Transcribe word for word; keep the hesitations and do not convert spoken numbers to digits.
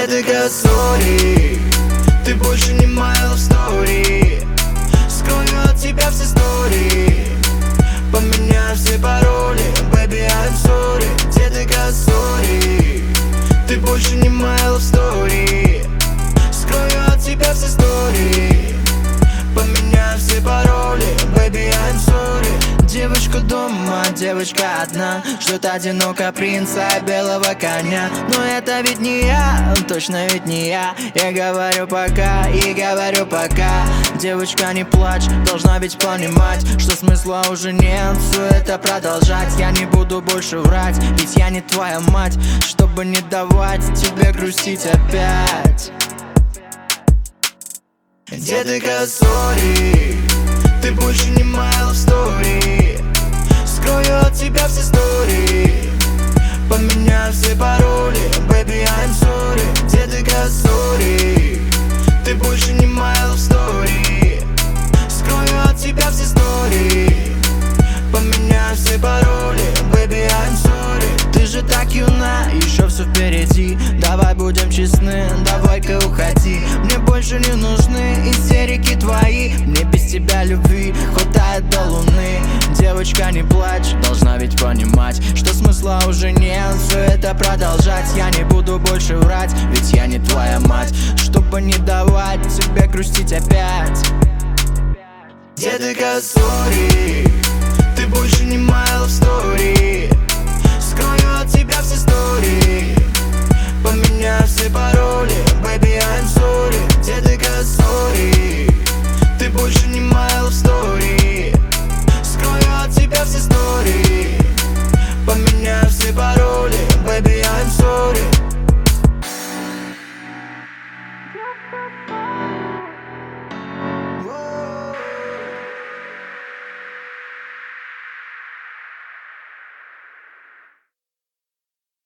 Детка, сори, ты больше не моя love story. Скрою от тебя все истории, поменяю все пароли. Baby, I'm sorry. Детка, сори, ты больше не моя love story. Скрою от тебя все истории, поменяю все пароли. Baby, I'm sorry. Девочка дома, девочка одна, ждет одиноко принца белого коня. Но это ведь не я, точно ведь не я. Я говорю пока и говорю пока. Девочка, не плачь, должна ведь понимать, что смысла уже нет все это продолжать. Я не буду больше врать, ведь я не твоя мать, чтобы не давать тебе грустить опять. Детка, сори, ты больше не моя love story. Скрою от тебя все истории, поменяю все пароли. Baby, I'm sorry. Детка, сори, ты больше не моя love story. Скрою от тебя все истории, поменяю все пароли. Baby, I'm sorry. Ты же так юна, еще все впереди. Давай будем честны, давай-ка уходи. Мне больше не нужны истерики твои. Мне без тебя любви хватает до луны. Девочка, не плачь, должна ведь понимать, что смысла уже нет все это продолжать. Я не буду больше врать, ведь я не твоя мать, чтобы не давать тебе грустить опять. Детка, сори, ты больше не моя love story. Скрою от тебя все истории, поменяю все пароли. Baby, I'm sorry. Детка, сори, ты больше не моя love story. Скрою от тебя все истории, поменяю все пароли. Baby, I'm sorry.